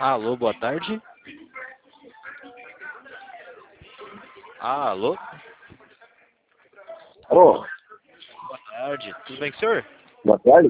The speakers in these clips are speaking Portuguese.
Alô, boa tarde. Alô, Alô, boa tarde. Tudo bem com o senhor? boa tarde.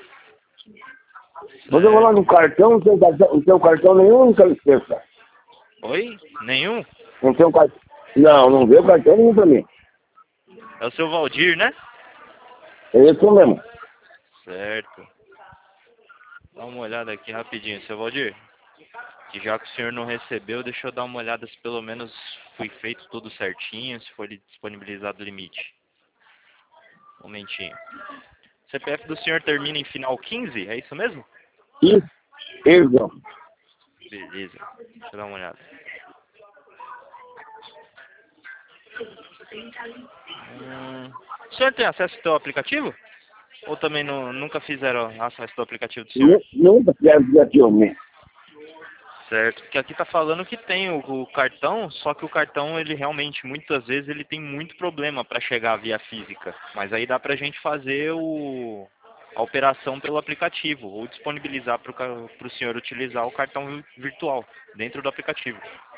Você vai lá no cartão, não tem um cartão nenhum, não quero esqueça. Oi? Nenhum? Não tem um cartão. Não veio cartão nenhum pra mim. É o seu Valdir, né? É isso mesmo. Certo. Dá uma olhada aqui rapidinho, seu Valdir. Que já que o senhor não recebeu, deixa eu dar uma olhada se pelo menos foi feito tudo certinho, se foi disponibilizado o limite. Um momentinho. CPF do senhor termina em final 15, é isso mesmo? Isso. Beleza. Deixa eu dar uma olhada. O senhor tem acesso ao seu aplicativo? Ou também nunca fizeram acesso ao aplicativo do senhor? Nunca fizeram aqui, homem. Certo, porque aqui tá falando que tem o cartão, só que o cartão, ele realmente, muitas vezes, ele tem muito problema para chegar via física. Mas aí dá pra gente fazer a operação pelo aplicativo, ou disponibilizar para o senhor utilizar o cartão virtual dentro do aplicativo.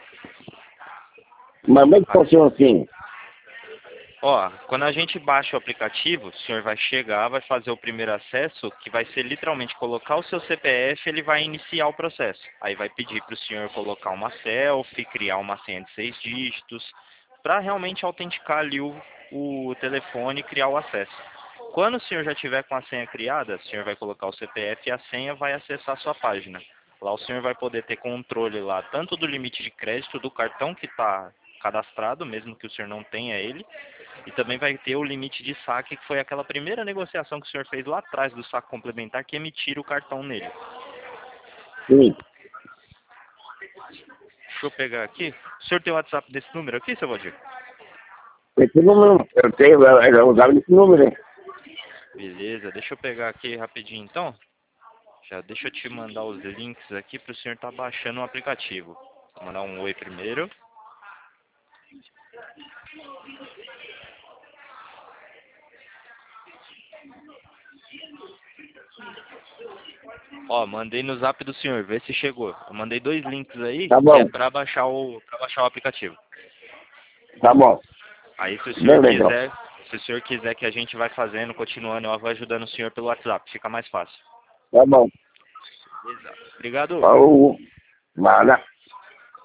Mas como é que funciona assim? Ó, quando a gente baixa o aplicativo, o senhor vai chegar, vai fazer o primeiro acesso, que vai ser literalmente colocar o seu CPF, ele vai iniciar o processo. Aí vai pedir para o senhor colocar uma selfie, criar uma senha de 6 dígitos, para realmente autenticar ali o telefone e criar o acesso. Quando o senhor já tiver com a senha criada, o senhor vai colocar o CPF e a senha vai acessar a sua página. Lá o senhor vai poder ter controle lá, tanto do limite de crédito do cartão que está cadastrado, mesmo que o senhor não tenha ele, e também vai ter o limite de saque, que foi aquela primeira negociação que o senhor fez lá atrás do saque complementar, que emitir o cartão nele. Sim. Deixa eu pegar aqui. O senhor tem o WhatsApp desse número aqui, seu Valdir? Esse número, eu tenho, eu usava esse número, hein? Beleza, deixa eu pegar aqui rapidinho então. Já deixa eu te mandar os links aqui para o senhor estar baixando o aplicativo. Vou mandar um oi primeiro. Ó, mandei no zap do senhor, vê se chegou. Eu mandei 2 links aí, Tá que é bom, para baixar o aplicativo. tá bom. Aí Beleza. se o senhor quiser que a gente vai fazendo, continuando, eu vou ajudando o senhor pelo WhatsApp, fica mais fácil. Tá bom. Exato. Obrigado. Falou. Nada.